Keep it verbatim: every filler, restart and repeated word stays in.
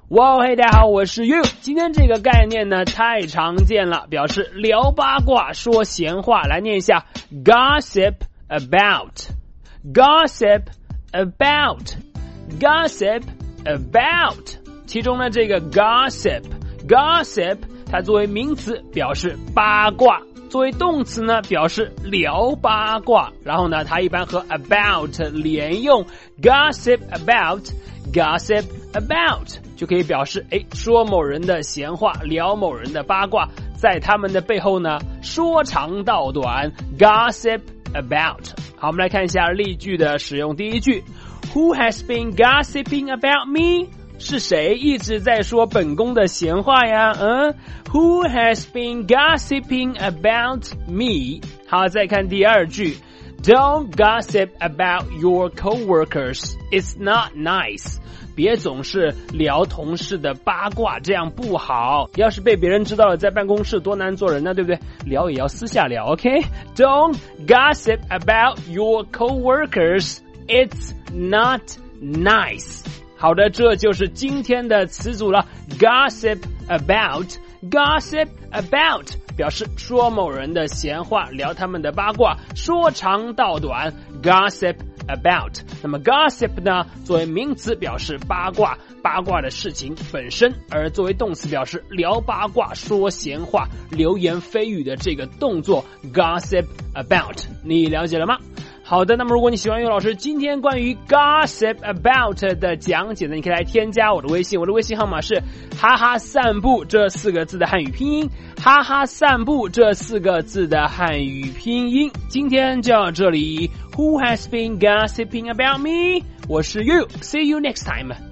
哇嘿，大家好，我是 You。今天这个概念呢太常见了，表示聊八卦、说闲话。来念一下 gossip about gossip about gossip about。其中呢，这个 gossip gossip 它作为名词表示八卦，作为动词呢表示聊八卦。然后呢，它一般和 about 连用 gossip about gossip about 就可以表示诶说某人的闲话，聊某人的八卦，在他们的背后呢说长道短 gossip about。 好，我们来看一下例句的使用。第一句 Who has been gossiping about me？ 是谁一直在说本宫的闲话呀？嗯 Who has been gossiping about me？ 好，再看第二句Don't gossip about your coworkers. It's not nice. 别总是聊同事的八卦，这样不好。要是被别人知道了，在办公室多难做人呢，对不对？聊也要私下聊 ，OK？ Don't gossip about your coworkers. It's not nice. 好的，这就是今天的词组了 ，gossip about。Gossip about 表示说某人的闲话，聊他们的八卦，说长道短 gossip about。 那么 gossip 呢作为名词表示八卦，八卦的事情本身，而作为动词表示聊八卦，说闲话，流言蜚语的这个动作 gossip about。 你了解了吗？好的，那么如果你喜欢岳老师今天关于 gossip about 的讲解呢，你可以来添加我的微信，我的微信号码是哈哈散步这四个字的汉语拼音，哈哈散步这四个字的汉语拼音。今天就到这里 Who has been gossiping about me？ 我是 You， See you next time。